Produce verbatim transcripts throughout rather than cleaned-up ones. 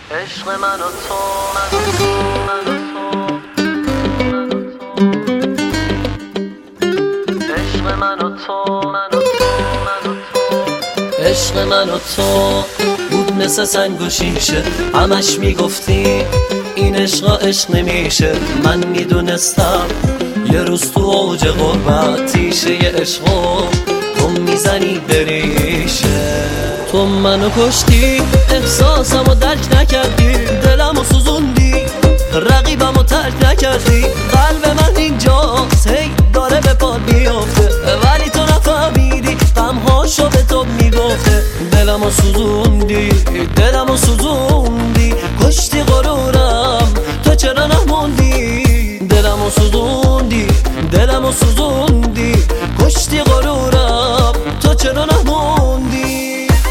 عشق من و تو من و تو من و تو عشق من و تو من و تو من و تو عشق من و تو بود مثل سنگ و شیشه، همش میگفتی این عشق عشق نمیشه. من میدونستم یه روز تو اوج غربت تیشه ی عشقو تو میزنی بریشه. تو منو کشتی، احساسمو درک نکردی، دلمو سوزوندی، رقیبمو ترک نکردی. قلب من اینجاست هی داره به پا میافته، ولی تو نفهمیدی غمهاشو به تو میگفته. دلمو سوزوندی، دلمو سوزوندی، کشتی غرورم تو چرا نموندی. دلمو سوزوندی، دلمو سوزوندی، کشتی غرورم تو چرا نموندی.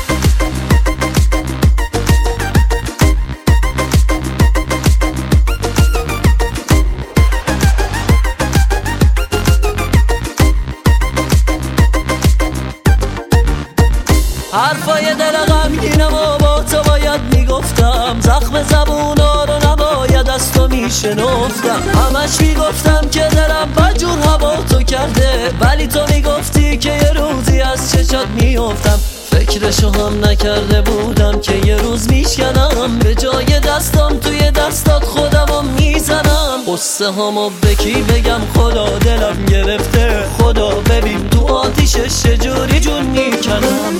حرفای دل غمگینم و با تو باید میگفتم، زخم زبونا رو نباید از تو میشنفتم. همش میگفتم که دلم بجور هوا تو کرده، ولی تو میگفتی که یه روزی از چشات میافتم. فکرشو هم نکرده بودم که یه روز میشکنم، به جای دستم توی دستات خودمو میزنم. قصه همو بکی بگم خدا دلم گرفته، خدا ببین تو آتیشش چجوری جون میکنم.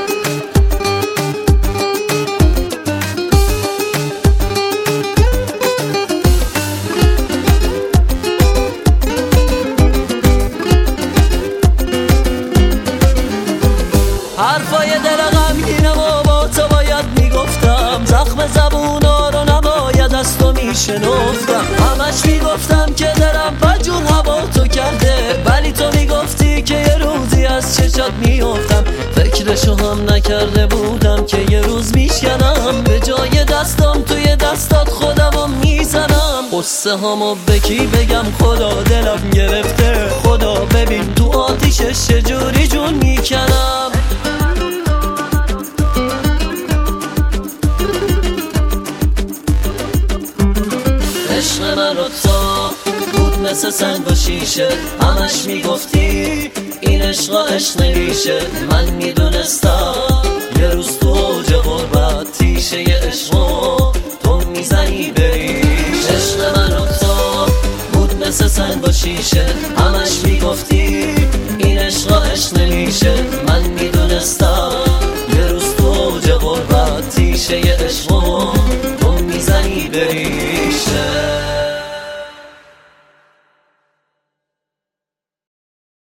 حرفای دل غمگینم و با تو باید میگفتم، زخم زبونا رو نباید از تو میشنفتم. همش میگفتم که دلم بجور هوا تو کرده، ولی تو میگفتی که یه روزی از چشات میافتم. فکرشو هم نکرده بودم که یه روز میشکنم، به جای دستم توی دستات خودمو میزنم. قصه همو بکی بگم خدا دلم گرفته، خدا ببین تو آتیشش چجوری جون میکنم. عشق من و تو بود مثل سنگ و شیشه، همش میگفتی این عشق عشق نمیشه. من میدونستم یه روز تو اوج غربت تیشه ی عشقو تو میزنی بریش. عشق من و تو بود مثل سنگ و شیشه، همش میگفتی این عشق عشق نمیشه. من میدونستم یه روز تو اوج غربت تیشه ی عشقو